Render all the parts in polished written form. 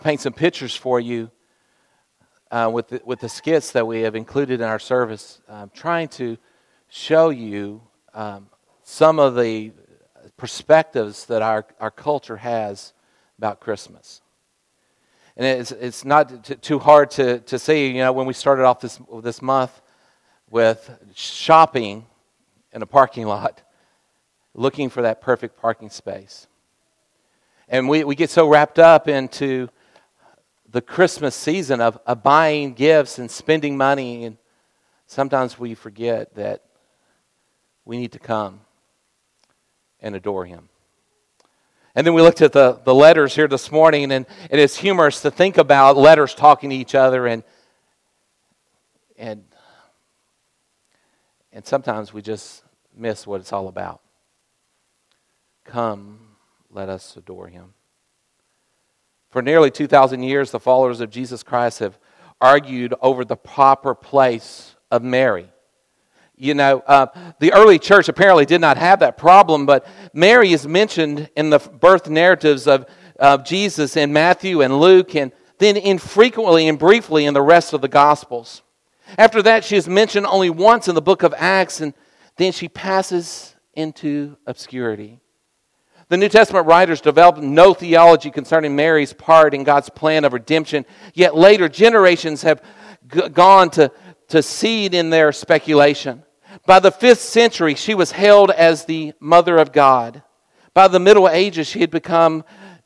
paint some pictures for you with the skits that we have included in our service, trying to show you some of the perspectives that our culture has about Christmas. And it's not too hard to see. When we started off this month with shopping in a parking lot, looking for that perfect parking space. And we get so wrapped up into the Christmas season of buying gifts and spending money, and sometimes we forget that we need to come and adore Him. And then we looked at the letters here this morning, and it's humorous to think about letters talking to each other, and sometimes we just miss what it's all about. Come, let us adore Him. For nearly 2,000 years, the followers of Jesus Christ have argued over the proper place of Mary. The early church apparently did not have that problem, but Mary is mentioned in the birth narratives of Jesus in Matthew and Luke, and then infrequently and briefly in the rest of the Gospels. After that, she is mentioned only once in the book of Acts, and then she passes into obscurity. The New Testament writers developed no theology concerning Mary's part in God's plan of redemption, yet later generations have gone to seed in their speculation. By the 5th century, she was hailed as the Mother of God. By the Middle Ages, she had become,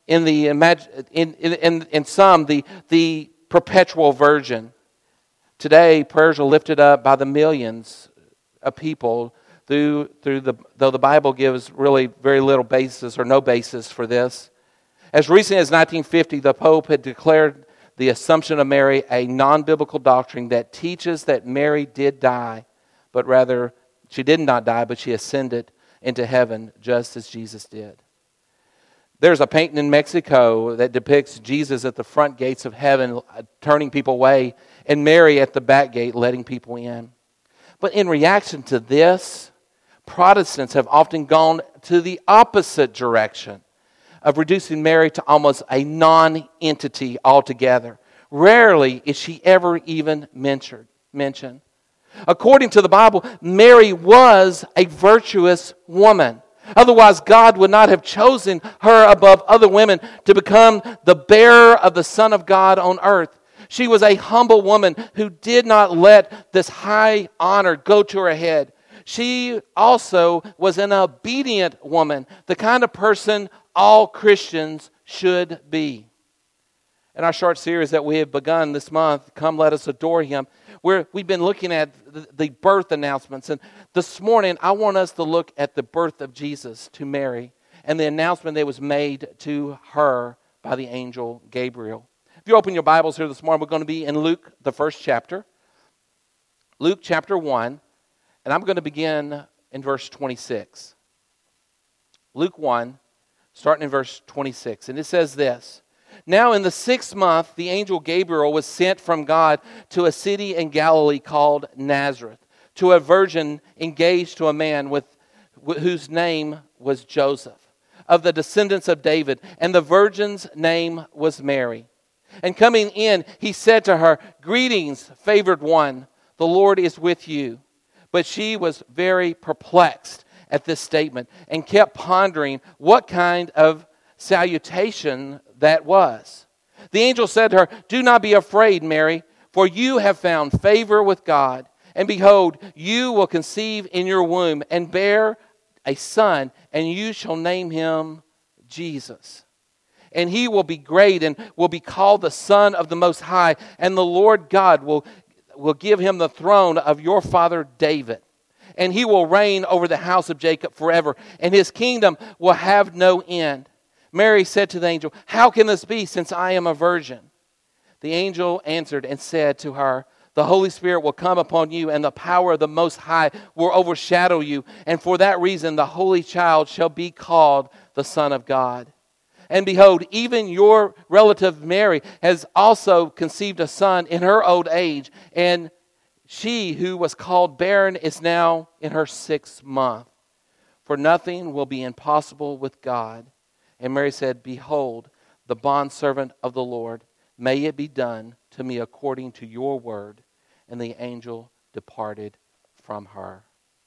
in some, the perpetual virgin. Today, prayers are lifted up by the millions of people though the Bible gives really very little basis or no basis for this. As recently as 1950, the Pope had declared the Assumption of Mary a non-biblical doctrine that teaches that Mary did die, but rather she did not die, but she ascended into heaven just as Jesus did. There's a painting in Mexico that depicts Jesus at the front gates of heaven turning people away, and Mary at the back gate letting people in. But in reaction to this, Protestants have often gone to the opposite direction of reducing Mary to almost a non-entity altogether. Rarely is she ever even mentioned. According to the Bible, Mary was a virtuous woman. Otherwise, God would not have chosen her above other women to become the bearer of the Son of God on earth. She was a humble woman who did not let this high honor go to her head. She also was an obedient woman, the kind of person all Christians should be. In our short series that we have begun this month, Come Let Us Adore Him, we've been looking at the birth announcements. And this morning, I want us to look at the birth of Jesus to Mary and the announcement that was made to her by the angel Gabriel. If you open your Bibles here this morning, we're going to be in Luke, the first chapter. Luke chapter 1, and I'm going to begin in verse 26. Luke 1, starting in verse 26. And it says this: Now in the 6th month, the angel Gabriel was sent from God to a city in Galilee called Nazareth, to a virgin engaged to a man whose name was Joseph, of the descendants of David, and the virgin's name was Mary. And coming in, he said to her, Greetings, favored one, the Lord is with you. But she was very perplexed at this statement and kept pondering what kind of salutation that was. The angel said to her, Do not be afraid, Mary, for you have found favor with God. And behold, you will conceive in your womb and bear a son, and you shall name him Jesus. And he will be great and will be called the Son of the Most High. And the Lord God will give him the throne of your father David. And he will reign over the house of Jacob forever. And his kingdom will have no end. Mary said to the angel, How can this be, since I am a virgin? The angel answered and said to her, The Holy Spirit will come upon you, and the power of the Most High will overshadow you. And for that reason, the Holy Child shall be called the Son of God. And behold, even your relative Mary has also conceived a son in her old age. And she who was called barren is now in her 6th month. For nothing will be impossible with God. And Mary said, Behold, the bondservant of the Lord. May it be done to me according to your word. And the angel departed from her.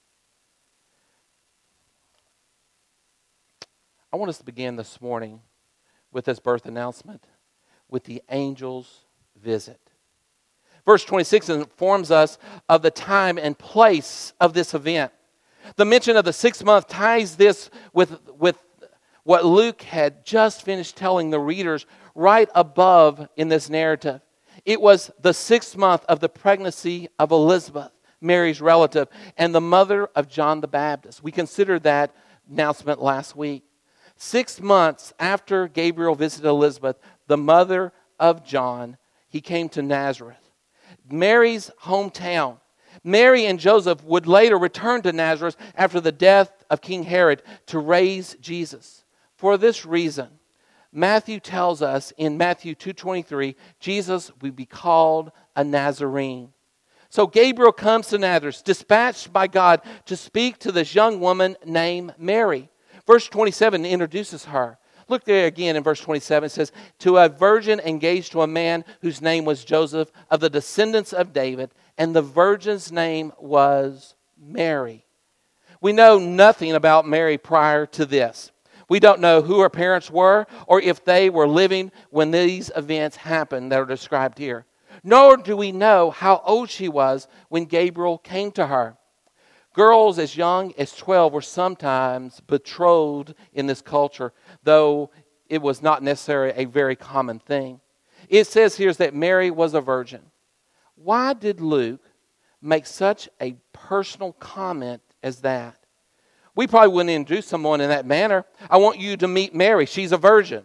I want us to begin this morning with this birth announcement, with the angel's visit. Verse 26 informs us of the time and place of this event. The mention of the 6th month ties this with what Luke had just finished telling the readers right above in this narrative. It was the 6th month of the pregnancy of Elizabeth, Mary's relative, and the mother of John the Baptist. We considered that announcement last week. 6 months after Gabriel visited Elizabeth, the mother of John, he came to Nazareth, Mary's hometown. Mary and Joseph would later return to Nazareth after the death of King Herod to raise Jesus. For this reason, Matthew tells us in Matthew 2:23, Jesus would be called a Nazarene. So Gabriel comes to Nazareth, dispatched by God to speak to this young woman named Mary. Verse 27 introduces her. Look there again in verse 27. It says, to a virgin engaged to a man whose name was Joseph, of the descendants of David, and the virgin's name was Mary. We know nothing about Mary prior to this. We don't know who her parents were or if they were living when these events happened that are described here. Nor do we know how old she was when Gabriel came to her. Girls as young as 12 were sometimes betrothed in this culture, though it was not necessarily a very common thing. It says here that Mary was a virgin. Why did Luke make such a personal comment as that? We probably wouldn't introduce someone in that manner. I want you to meet Mary. She's a virgin.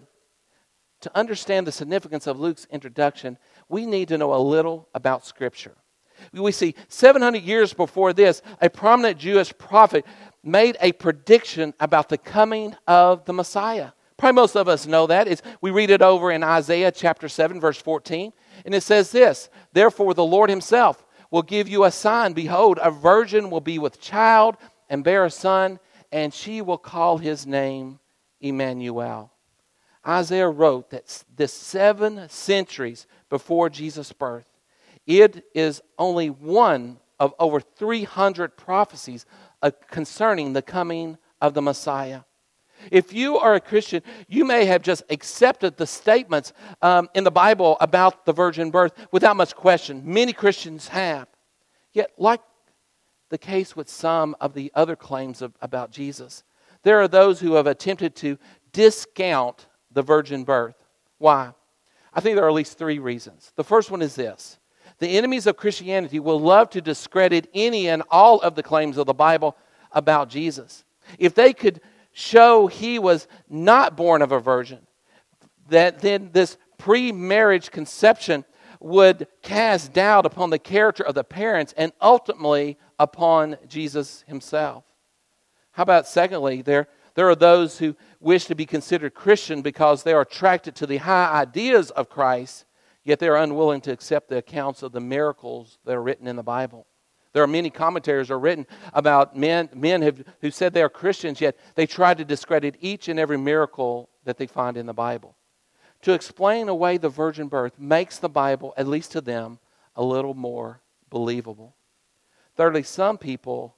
To understand the significance of Luke's introduction, we need to know a little about Scripture. We see 700 years before this, a prominent Jewish prophet made a prediction about the coming of the Messiah. Probably most of us know that. We read it over in Isaiah chapter 7, verse 14. And it says this, therefore the Lord himself will give you a sign. Behold, a virgin will be with child and bear a son, and she will call his name Emmanuel. Isaiah wrote that this 7 centuries before Jesus' birth. It is only one of over 300 prophecies concerning the coming of the Messiah. If you are a Christian, you may have just accepted the statements in the Bible about the virgin birth without much question. Many Christians have. Yet, like the case with some of the other claims about Jesus, there are those who have attempted to discount the virgin birth. Why? I think there are at least 3 reasons. The first one is this. The enemies of Christianity will love to discredit any and all of the claims of the Bible about Jesus. If they could show he was not born of a virgin, that then this pre-marriage conception would cast doubt upon the character of the parents and ultimately upon Jesus himself. How about secondly, there are those who wish to be considered Christian because they are attracted to the high ideas of Christ, yet they are unwilling to accept the accounts of the miracles that are written in the Bible. There are many commentaries that are written about men who said they are Christians, yet they try to discredit each and every miracle that they find in the Bible. To explain away the virgin birth makes the Bible, at least to them, a little more believable. Thirdly, some people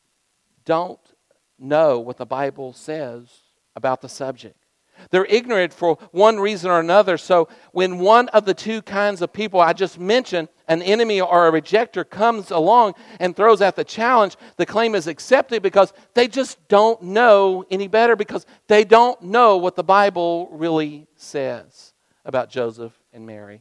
don't know what the Bible says about the subject. They're ignorant for one reason or another. So when one of the 2 kinds of people I just mentioned, an enemy or a rejecter, comes along and throws out the challenge, the claim is accepted because they just don't know any better, because they don't know what the Bible really says about Joseph and Mary.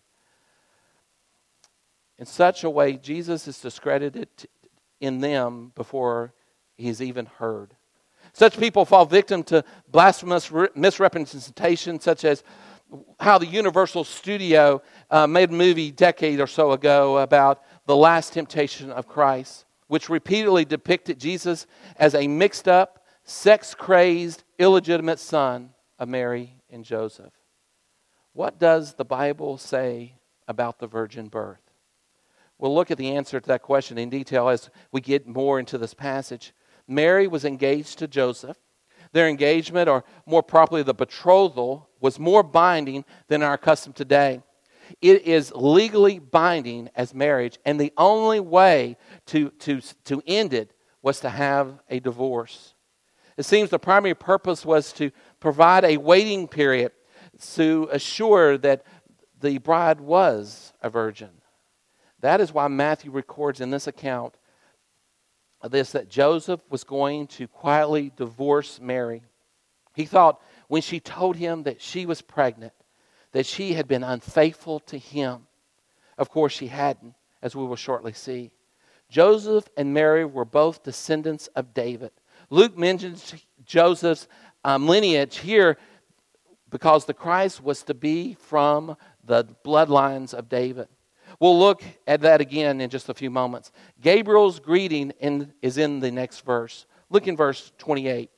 In such a way, Jesus is discredited in them before he's even heard. Such people fall victim to blasphemous misrepresentation, such as how the Universal Studio made a movie a decade or so ago about the last temptation of Christ, which repeatedly depicted Jesus as a mixed up, sex-crazed, illegitimate son of Mary and Joseph. What does the Bible say about the virgin birth? We'll look at the answer to that question in detail as we get more into this passage. Mary was engaged to Joseph. Their engagement, or more properly the betrothal, was more binding than our custom today. It is legally binding as marriage, and the only way to end it was to have a divorce. It seems the primary purpose was to provide a waiting period to assure that the bride was a virgin. That is why Matthew records in this account of this that Joseph was going to quietly divorce Mary. He thought when she told him that she was pregnant, that she had been unfaithful to him. Of course, she hadn't, as we will shortly see. Joseph and Mary were both descendants of David. Luke mentions Joseph's lineage here because the Christ was to be from the bloodlines of David. We'll look at that again in just a few moments. Gabriel's greeting is in the next verse. Look in verse 28.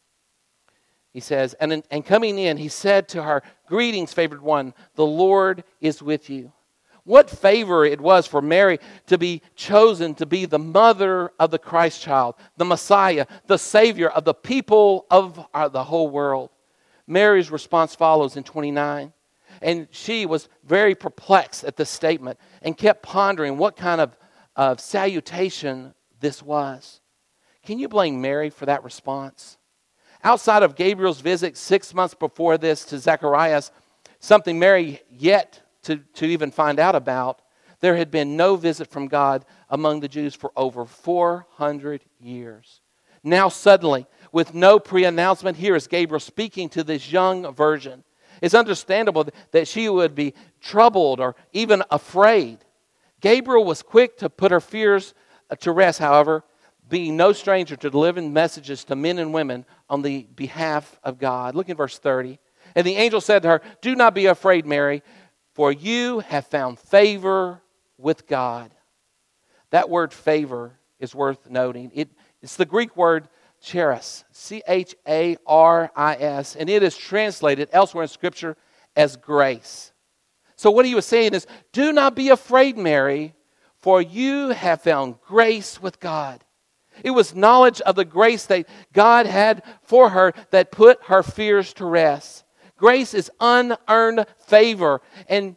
He says, and coming in, he said to her, "Greetings, favored one, the Lord is with you." What favor it was for Mary to be chosen to be the mother of the Christ child, the Messiah, the Savior of the people of the whole world. Mary's response follows in 29. And she was very perplexed at this statement and kept pondering what kind of salutation this was. Can you blame Mary for that response? Outside of Gabriel's visit 6 months before this to Zacharias, something Mary yet to even find out about, there had been no visit from God among the Jews for over 400 years. Now suddenly, with no pre-announcement, here is Gabriel speaking to this young virgin. It's understandable that she would be troubled or even afraid. Gabriel was quick to put her fears to rest, however, being no stranger to delivering messages to men and women on the behalf of God. Look in verse 30. And the angel said to her, "Do not be afraid, Mary, for you have found favor with God." That word favor is worth noting. It's the Greek word charis, charis, and it is translated elsewhere in Scripture as grace. So what he was saying is, do not be afraid, Mary, for you have found grace with God. It was knowledge of the grace that God had for her that put her fears to rest. Grace is unearned favor, and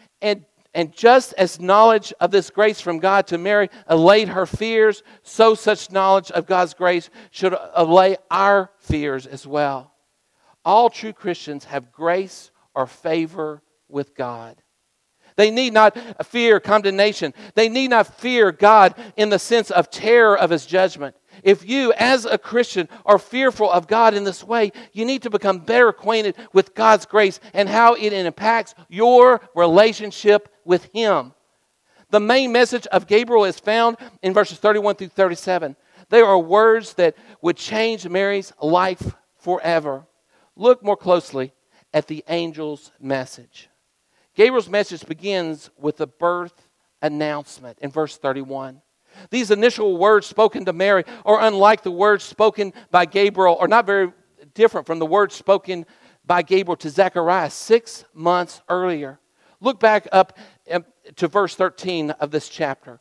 just as knowledge of this grace from God to Mary allayed her fears, so such knowledge of God's grace should allay our fears as well. All true Christians have grace or favor with God. They need not fear condemnation. They need not fear God in the sense of terror of His judgment. If you, as a Christian, are fearful of God in this way, you need to become better acquainted with God's grace and how it impacts your relationship with Him. The main message of Gabriel is found in verses 31 through 37. They are words that would change Mary's life forever. Look more closely at the angel's message. Gabriel's message begins with a birth announcement in verse 31. These initial words spoken to Mary are unlike the words spoken by Gabriel, or not very different from the words spoken by Gabriel to Zacharias 6 months earlier. Look back up to verse 13 of this chapter.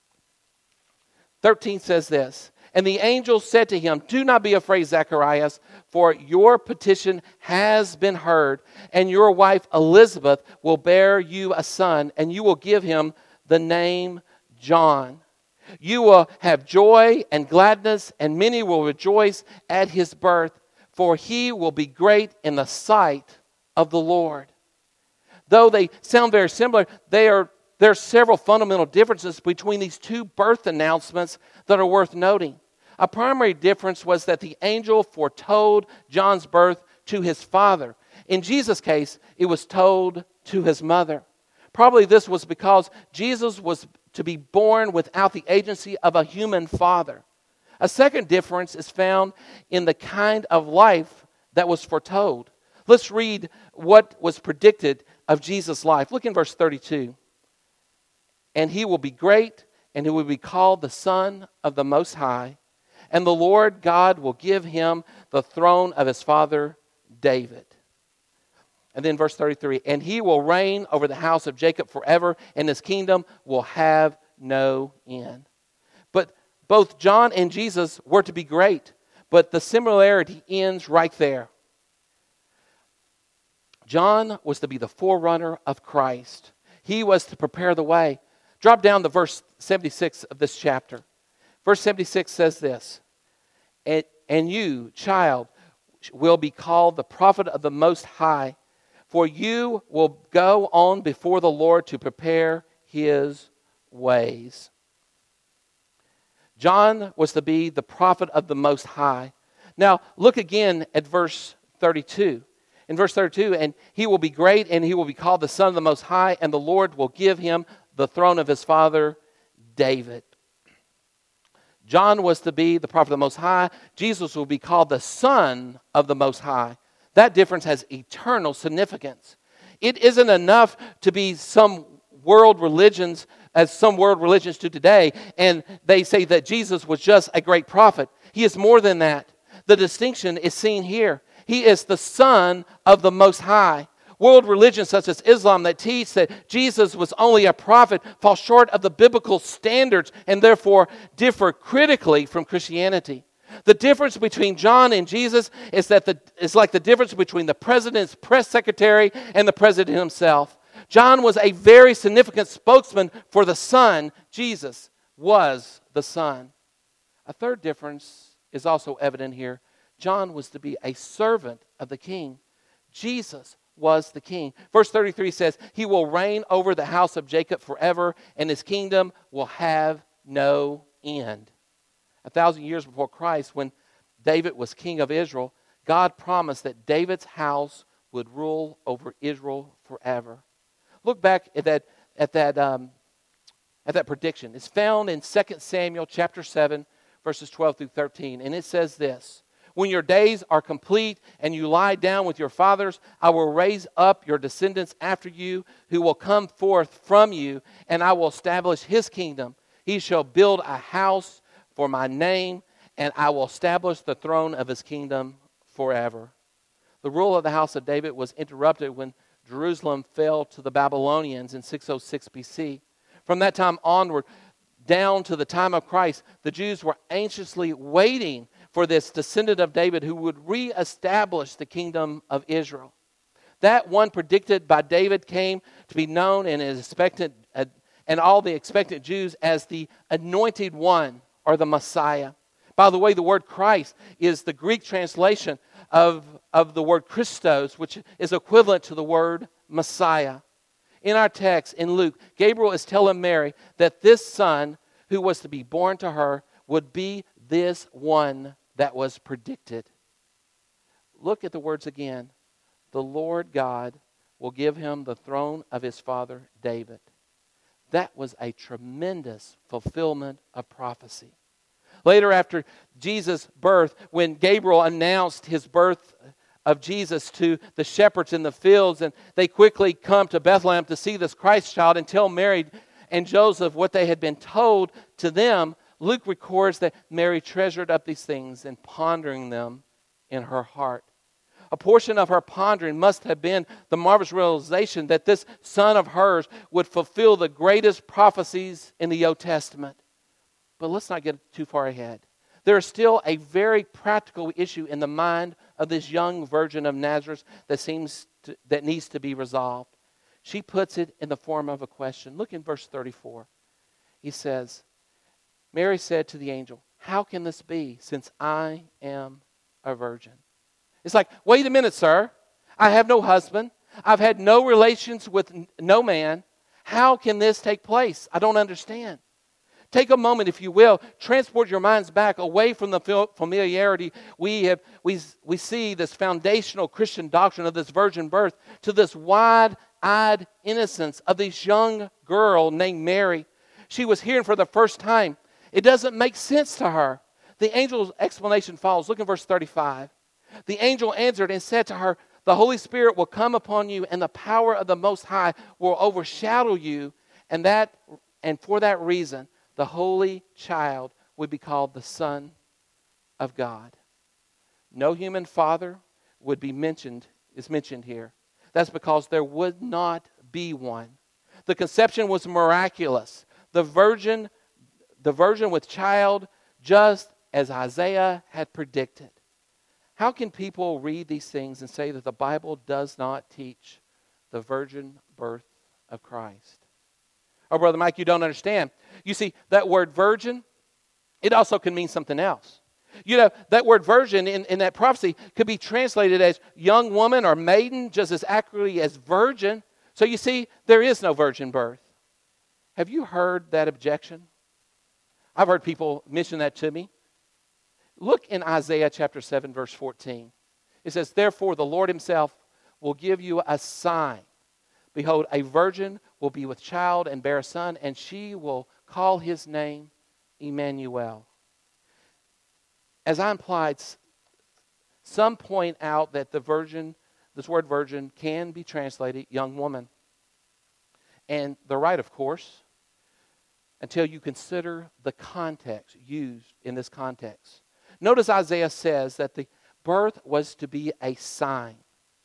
13 says this, "And the angel said to him, 'Do not be afraid, Zacharias, for your petition has been heard, and your wife Elizabeth will bear you a son, and you will give him the name John. You will have joy and gladness, and many will rejoice at his birth, for he will be great in the sight of the Lord.'" Though they sound very similar, there are several fundamental differences between these two birth announcements that are worth noting. A primary difference was that the angel foretold John's birth to his father. In Jesus' case, it was told to his mother. Probably this was because Jesus was to be born without the agency of a human father. A second difference is found in the kind of life that was foretold. Let's read what was predicted of Jesus' life. Look in verse 32. "And he will be great, and he will be called the Son of the Most High. And the Lord God will give him the throne of his father David." And then verse 33, "And he will reign over the house of Jacob forever, and his kingdom will have no end." But both John and Jesus were to be great. but the similarity ends right there. John was to be the forerunner of Christ. He was to prepare the way. Drop down to verse 76 of this chapter. Verse 76 says this, and you, child, will be called the prophet of the Most High, for you will go on before the Lord to prepare His ways. John was to be the prophet of the Most High. Now, look again at verse 32. In verse 32, and he will be great, and he will be called the Son of the Most High, and the Lord will give him the throne of his father David. John was to be the prophet of the Most High. Jesus will be called the Son of the Most High. That difference has eternal significance. It isn't enough to be some world religions, as some world religions do today, and they say that Jesus was just a great prophet. He is more than that. The distinction is seen here. He is the Son of the Most High. World religions such as Islam that teach that Jesus was only a prophet fall short of the biblical standards and therefore differ critically from Christianity. The difference between John and Jesus is that it's like the difference between the president's press secretary and the president himself. John was a very significant spokesman for the Son. Jesus was the Son. A third difference is also evident here. John was to be a servant of the King. Jesus was the King. Verse 33 says, He will reign over the house of Jacob forever, and His kingdom will have no end. 1,000 years before Christ, when David was king of Israel, God promised that David's house would rule over Israel forever. Look back at that prediction. It's found in 2 Samuel chapter 7, verses 12 through 13, and it says this, When your days are complete and you lie down with your fathers, I will raise up your descendants after you who will come forth from you, and I will establish His kingdom. He shall build a house for my name, and I will establish the throne of His kingdom forever. The rule of the house of David was interrupted when Jerusalem fell to the Babylonians in 606 BC. From that time onward, down to the time of Christ, the Jews were anxiously waiting for this descendant of David who would reestablish the kingdom of Israel. That one predicted by David came to be known and all the expectant Jews as the Anointed One or the Messiah. By the way, the word Christ is the Greek translation of the word Christos, which is equivalent to the word Messiah. In our text, in Luke, Gabriel is telling Mary that this son who was to be born to her would be this one that was predicted. Look at the words again. The Lord God will give him the throne of his father David. That was a tremendous fulfillment of prophecy. Later, after Jesus' birth, when Gabriel announced his birth of Jesus to the shepherds in the fields, and they quickly come to Bethlehem to see this Christ child and tell Mary and Joseph what they had been told to them, Luke records that Mary treasured up these things and pondering them in her heart. A portion of her pondering must have been the marvelous realization that this son of hers would fulfill the greatest prophecies in the Old Testament. But let's not get too far ahead. There is still a very practical issue in the mind of this young virgin of Nazareth that needs to be resolved. She puts it in the form of a question. Look in verse 34. He says, Mary said to the angel, "How can this be, since I am a virgin?" It's like, wait a minute, sir. I have no husband. I've had no relations with no man. How can this take place? I don't understand. Take a moment, if you will. Transport your minds back away from the familiarity we see this foundational Christian doctrine of this virgin birth to this wide-eyed innocence of this young girl named Mary. She was hearing for the first time. It doesn't make sense to her. The angel's explanation follows. Look at verse 35. The angel answered and said to her, "The Holy Spirit will come upon you, and the power of the Most High will overshadow you, and for that reason, the holy child would be called the Son of God." No human father is mentioned here. That's because there would not be one. The conception was miraculous. The virgin with child just as Isaiah had predicted. How can people read these things and say that the Bible does not teach the virgin birth of Christ? Oh, Brother Mike, you don't understand. You see, that word virgin, it also can mean something else. You know, that word virgin in that prophecy could be translated as young woman or maiden, just as accurately as virgin. So you see, there is no virgin birth. Have you heard that objection? I've heard people mention that to me. Look in Isaiah chapter 7, verse 14. It says, "Therefore the Lord himself will give you a sign. Behold, a virgin will be with child and bear a son, and she will call his name Emmanuel." As I implied, some point out that the virgin, this word virgin, can be translated young woman. And they're right, of course, until you consider the context used in this context. Notice Isaiah says that the birth was to be a sign.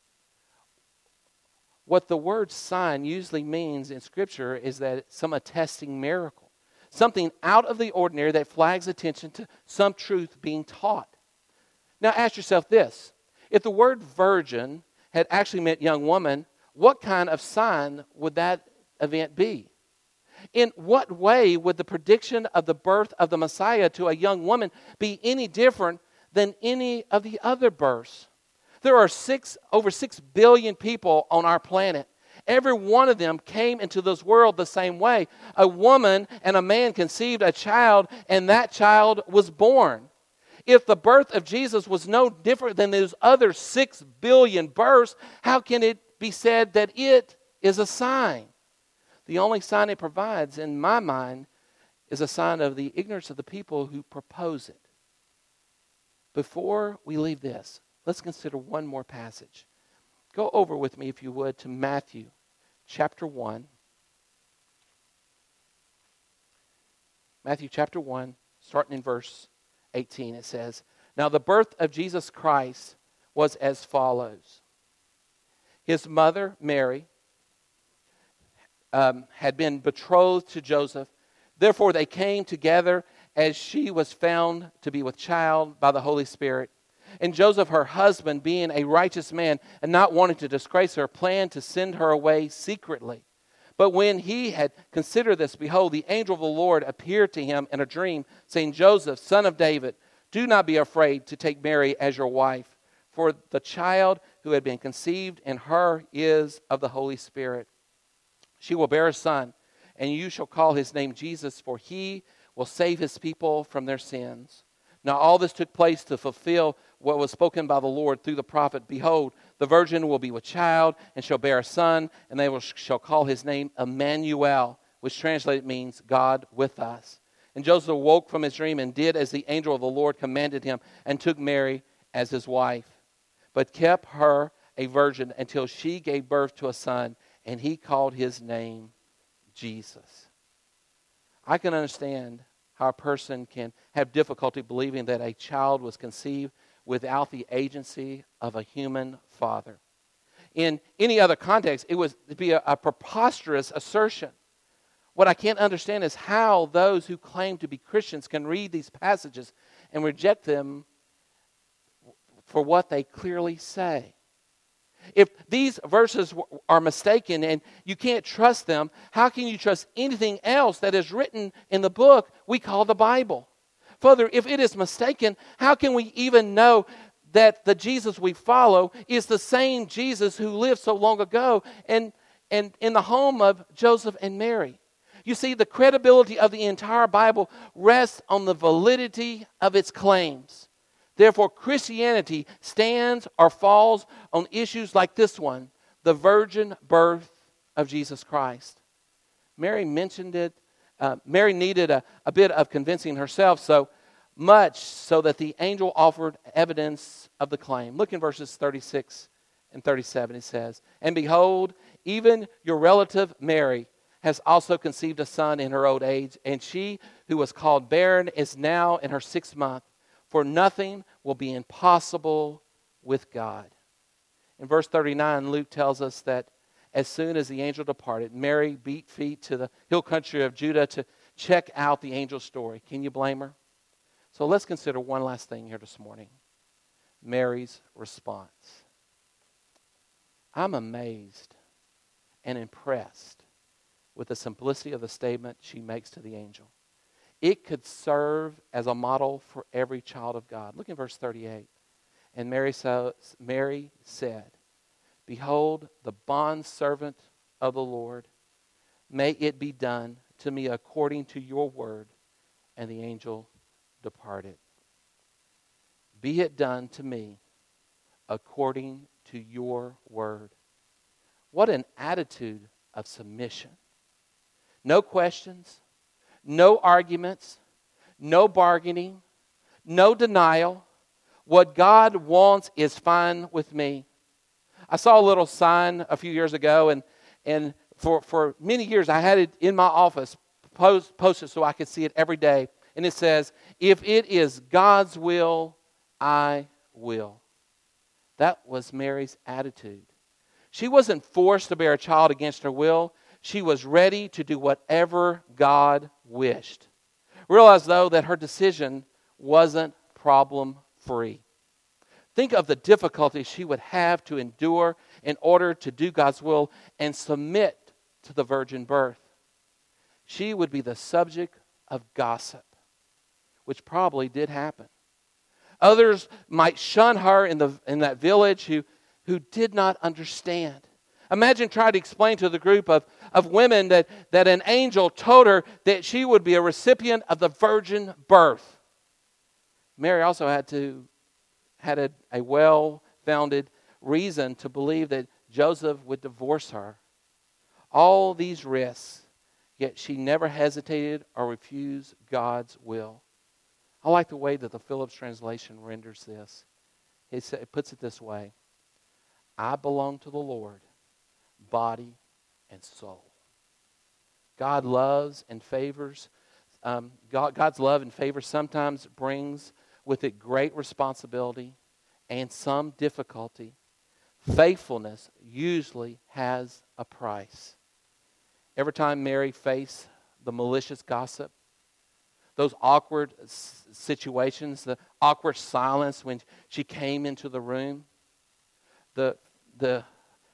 What the word sign usually means in Scripture is that it's some attesting miracle. Something out of the ordinary that flags attention to some truth being taught. Now ask yourself this. If the word virgin had actually meant young woman, what kind of sign would that event be? In what way would the prediction of the birth of the Messiah to a young woman be any different than any of the other births? There are over 6 billion people on our planet. Every one of them came into this world the same way. A woman and a man conceived a child, and that child was born. If the birth of Jesus was no different than those other 6 billion births, how can it be said that it is a sign? The only sign it provides, in my mind, is a sign of the ignorance of the people who propose it. Before we leave this, let's consider one more passage. Go over with me, if you would, to Matthew chapter 1. Matthew chapter 1, starting in verse 18, it says, "Now the birth of Jesus Christ was as follows. His mother, Mary, had been betrothed to Joseph. Therefore they came together as she was found to be with child by the Holy Spirit. And Joseph, her husband, being a righteous man and not wanting to disgrace her, planned to send her away secretly. But when he had considered this, behold, the angel of the Lord appeared to him in a dream, saying, Joseph, son of David, do not be afraid to take Mary as your wife, for the child who had been conceived in her is of the Holy Spirit. She will bear a son, and you shall call his name Jesus, for he will save his people from their sins. Now all this took place to fulfill what was spoken by the Lord through the prophet. Behold, the virgin will be with child and shall bear a son, and they shall call his name Emmanuel, which translated means God with us. And Joseph awoke from his dream and did as the angel of the Lord commanded him, and took Mary as his wife, but kept her a virgin until she gave birth to a son, and he called his name Jesus." I can understand how a person can have difficulty believing that a child was conceived without the agency of a human father. In any other context, it would be a preposterous assertion. What I can't understand is how those who claim to be Christians can read these passages and reject them for what they clearly say. If these verses are mistaken and you can't trust them, how can you trust anything else that is written in the book we call the Bible? Further, if it is mistaken, how can we even know that the Jesus we follow is the same Jesus who lived so long ago and in the home of Joseph and Mary? You see, the credibility of the entire Bible rests on the validity of its claims. Therefore, Christianity stands or falls on issues like this one, the virgin birth of Jesus Christ. Mary mentioned it. Mary needed a bit of convincing herself, so much so that the angel offered evidence of the claim. Look in verses 36 and 37. It says, "And behold, even your relative Mary has also conceived a son in her old age, and she who was called barren is now in her 6th month. For nothing will be impossible with God." In verse 39, Luke tells us that as soon as the angel departed, Mary beat feet to the hill country of Judah to check out the angel's story. Can you blame her? So let's consider one last thing here this morning. Mary's response. I'm amazed and impressed with the simplicity of the statement she makes to the angel. It could serve as a model for every child of God. Look in verse 38. And Mary said, Behold, the bondservant of the Lord, may it be done to me according to your word. And the angel departed. Be it done to me according to your word. What an attitude of submission. No questions, no arguments, no bargaining, no denial. What God wants is fine with me. I saw a little sign a few years ago, and for many years I had it in my office posted so I could see it every day. And it says, if it is God's will, I will. That was Mary's attitude. She wasn't forced to bear a child against her will. She was ready to do whatever God wished. Realize, though, that her decision wasn't problem-free. Think of the difficulties she would have to endure in order to do God's will and submit to the virgin birth. She would be the subject of gossip, which probably did happen. Others might shun her in that village who did not understand. Imagine trying to explain to the group of women that an angel told her that she would be a recipient of the virgin birth. Mary also had a well-founded reason to believe that Joseph would divorce her. All these risks, yet she never hesitated or refused God's will. I like the way that the Phillips translation renders this. It puts it this way. I belong to the Lord, body and soul. God loves and favors. God's love and favor sometimes brings with it great responsibility and some difficulty. Faithfulness usually has a price. Every time Mary faced the malicious gossip, those awkward situations, the awkward silence when she came into the room, those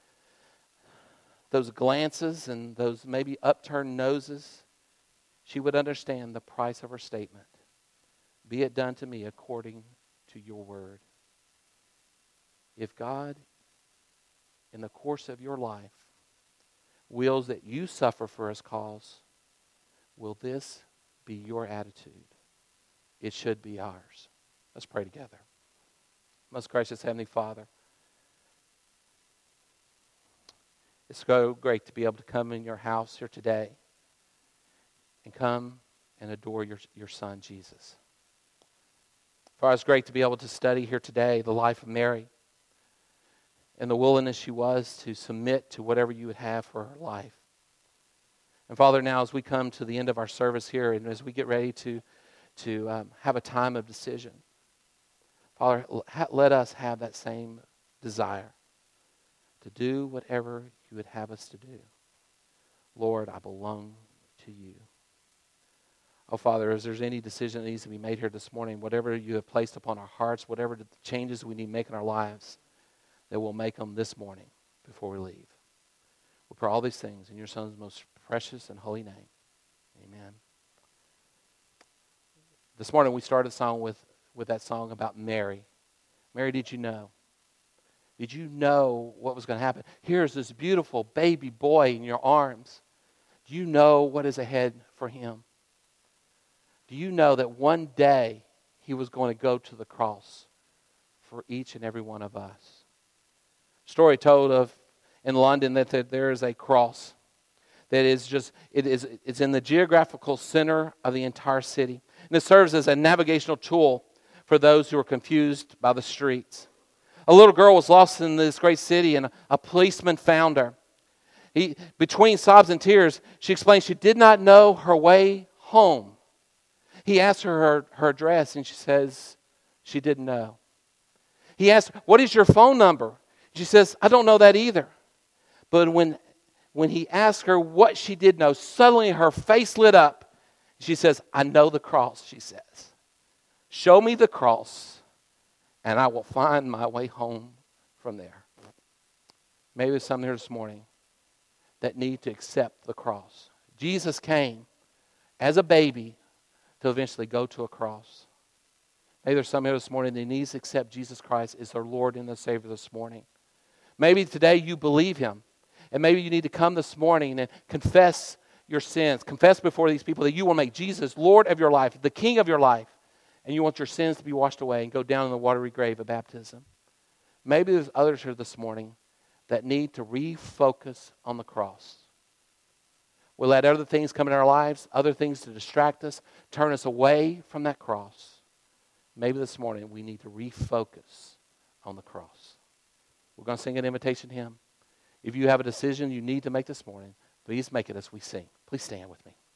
glances and those maybe upturned noses, she would understand the price of her statement. Be it done to me according to your word. If God, in the course of your life, wills that you suffer for his cause, will this be your attitude? It should be ours. Let's pray together. Most gracious Heavenly Father, it's so great to be able to come in your house here today and come and adore your Son, Jesus. Father, it's great to be able to study here today the life of Mary and the willingness she was to submit to whatever you would have for her life. And Father, now as we come to the end of our service here and as we get ready to have a time of decision, Father, let us have that same desire to do whatever you would have us to do. Lord, I belong to you. Oh, Father, if there's any decision that needs to be made here this morning, whatever you have placed upon our hearts, whatever the changes we need to make in our lives, that we'll make them this morning before we leave. We pray all these things in your Son's most precious and holy name. Amen. This morning we started a song with that song about Mary. Mary, did you know? Did you know what was going to happen? Here's this beautiful baby boy in your arms. Do you know what is ahead for him? Do you know that one day he was going to go to the cross for each and every one of us? Story told of in London that there is a cross that is just it's in the geographical center of the entire city, and it serves as a navigational tool for those who are confused by the streets. A little girl was lost in this great city, and a policeman found her. Between sobs and tears, she explained she did not know her way home. He asked her address, and she says she didn't know. He asked, "What is your phone number?" She says, "I don't know that either." But when he asked her what she did know, suddenly her face lit up. She says, "I know the cross," she says. Show me the cross, and I will find my way home from there. Maybe there's some here this morning that need to accept the cross. Jesus came as a baby to eventually go to a cross. Maybe there's some here this morning that needs to accept Jesus Christ as their Lord and their Savior this morning. Maybe today you believe Him. And maybe you need to come this morning and confess your sins. Confess before these people that you will make Jesus Lord of your life, the King of your life. And you want your sins to be washed away and go down in the watery grave of baptism. Maybe there's others here this morning that need to refocus on the cross. We let other things come in our lives, other things to distract us, turn us away from that cross. Maybe this morning we need to refocus on the cross. We're going to sing an invitation hymn. If you have a decision you need to make this morning, please make it as we sing. Please stand with me.